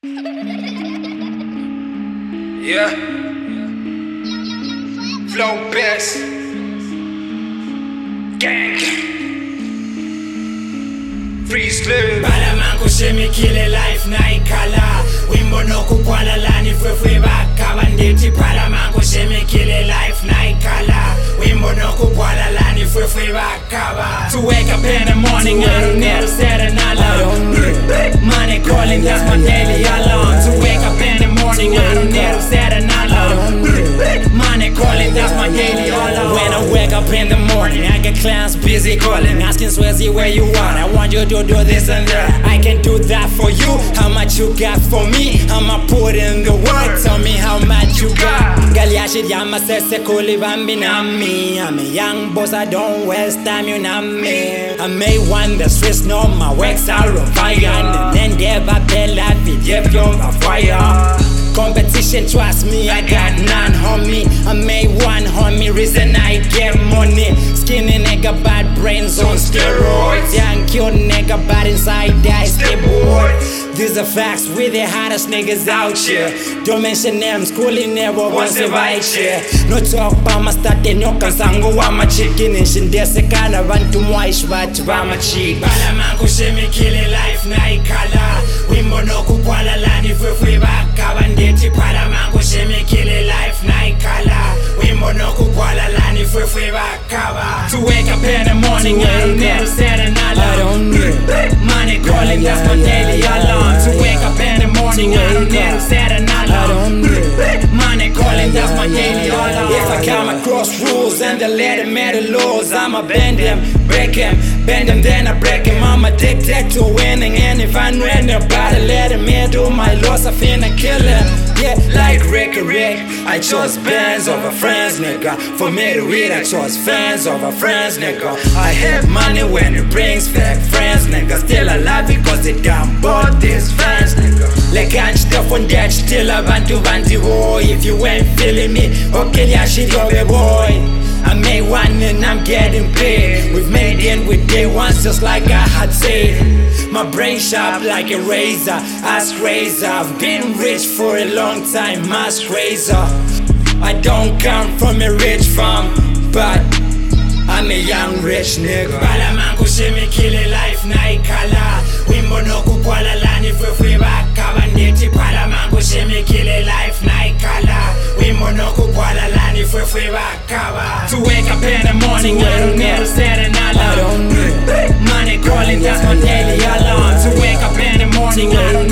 Yeah. Flow best. Gang. Freeze club. Balamango shemikile life naikhala wimbo nokukwala lani fwefwe bakaba ndithi balamango shemikile life naikhala wimbo nokukwala lani fwefwe bakaba. To wake up in the morning I don't need to set an alarm. Money calling, that's my daily alarm. To wake up in the morning I don't need to set an alarm. Money calling, that's my daily alarm. When I wake up in the morning I get clients busy calling, asking Swayze where you are. I want you to do this and that. I can do that for you. How much you got for me? I'ma put in the work. Tell me how much you got. Galiashi yama sese kuli bambi na me. I'm a young boss, I don't waste time, you know me. I may want the streets, know my works are on fire. And then they battle la vie from a fire. Competition, trust me, I got none, homie. I made one, homie, reason I get money. Skinny nigga, bad brains on steroids. Young cute nigga, bad inside, I stay bored. These are facts, we the hottest niggas out here. Don't mention them, schooling never once invite here. No talk about my start, they no kansango wa my chicken. And shindese kana bantu mwaish batu ba my chick. Balamango shemikile life naikhala wimbo nokukwala lani fwefwe bakaba ndithi balamango shemikile life naikhala wimbo nokukwala lani fwefwe bakaba. To wake up in the morning I don't need to set an alarm. Money calling, that's my daily alarm. To wake up in the morning I don't need to set an alarm. Money calling, that's my daily alarm. If I come across rules and they let them make the laws, I'ma bend them, break them, bend them, then I break them. I'm addicted to winning, and if I win the battle, let him do my loss, I finna kill him. Yeah, like Rick, I chose bands over friends, nigga. For me to read, I chose fans over friends, nigga. I have money when it brings back friends, nigga. Still alive because it done bought these fans, nigga. Like I'm stuff on that, still a bantu boy. If you ain't feeling me, okay, yeah, shit, go boy. I made one and I'm getting paid. We've made it with day ones just like I had said. My brain sharp like a razor, ask razor. I've been rich for a long time, ask razor. I don't come from a rich farm, but I'm a young rich nigga. Balamango shemikile life naikhala wimbo nokukwala lani fwefwe bakaba ndithi balamango shemikile life naikhala wimbo nokukwala lani fwefwe bakaba. To wake up in the morning I don't need to set an alarm. Money calling, that's my daily alarm. To wake up in the morning I don't